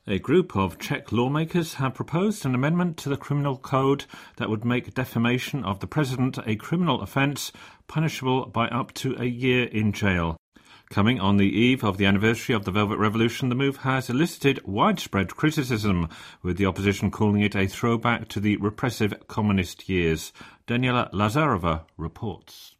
A group of Czech lawmakers have proposed an amendment to the criminal code that would make defamation of the president a criminal offence punishable by up to a year in jail. Coming on the eve of the anniversary of the Velvet Revolution, the move has elicited widespread criticism, with the opposition calling it a throwback to the repressive communist years. Daniela Lazarova reports.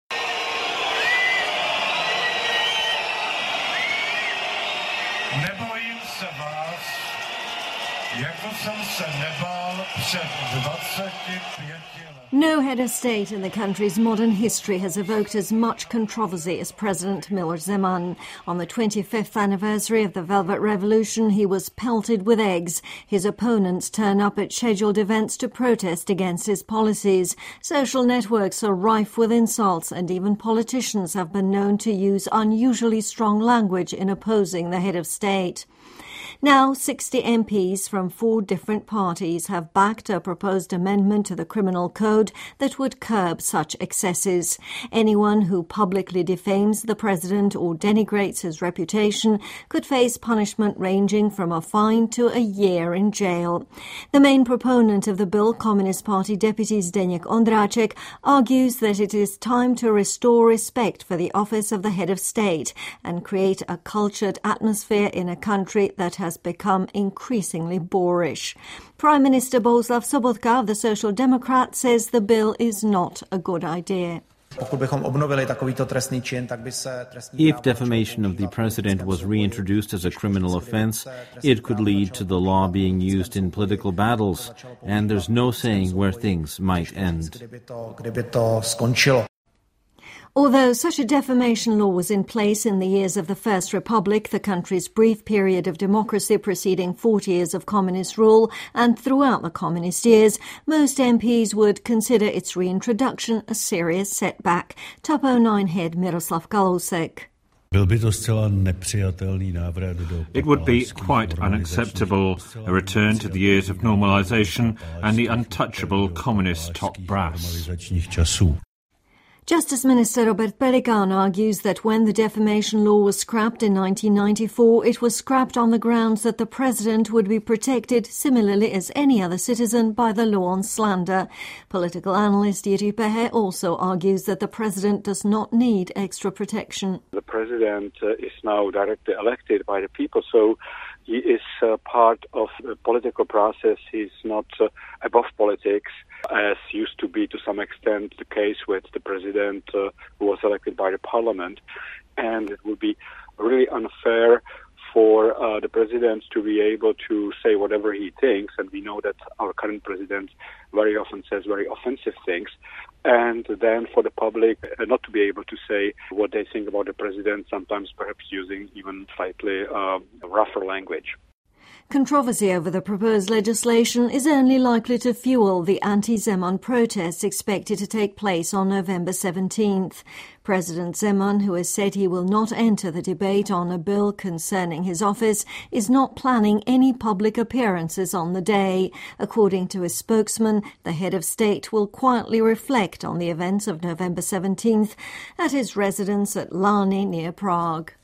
Nebojím se vás, jako jsem se nebál před 25 lety. No head of state in the country's modern history has evoked as much controversy as President Miloš Zeman. On the 25th anniversary of the Velvet Revolution, he was pelted with eggs. His opponents turn up at scheduled events to protest against his policies. Social networks are rife with insults, and even politicians have been known to use unusually strong language in opposing the head of state. Now, 60 MPs from 4 different parties have backed a proposed amendment to the criminal code that would curb such excesses. Anyone who publicly defames the president or denigrates his reputation could face punishment ranging from a fine to a year in jail. The main proponent of the bill, Communist Party Deputy Zdeněk Ondráček, argues that it is time to restore respect for the office of the head of state and create a cultured atmosphere in a country that has become increasingly boorish. Prime Minister Bohuslav Sobotka of the Social Democrats says the bill is not a good idea. If defamation of the president was reintroduced as a criminal offence, it could lead to the law being used in political battles, and there's no saying where things might end. Although such a defamation law was in place in the years of the First Republic, the country's brief period of democracy preceding 40 years of communist rule, and throughout the communist years, most MPs would consider its reintroduction a serious setback. Topo 9 head Miroslav Kalousek. It would be quite unacceptable, a return to the years of normalisation and the untouchable communist top brass. Justice Minister Robert Pelikán argues that when the defamation law was scrapped in 1994, it was scrapped on the grounds that the president would be protected similarly as any other citizen by the law on slander. Political analyst Jiří Pehe also argues that the president does not need extra protection. The president is now directly elected by the people, so he is part of the political process. He's not above politics, as used to be to some extent the case with the president who was elected by the parliament. And it would be really unfair for the president to be able to say whatever he thinks, and we know that our current president very often says very offensive things, and then for the public not to be able to say what they think about the president, sometimes perhaps using even slightly rougher language. Controversy over the proposed legislation is only likely to fuel the anti-Zeman protests expected to take place on November 17th. President Zeman, who has said he will not enter the debate on a bill concerning his office, is not planning any public appearances on the day. According to his spokesman, the head of state will quietly reflect on the events of November 17th at his residence at Lárny near Prague.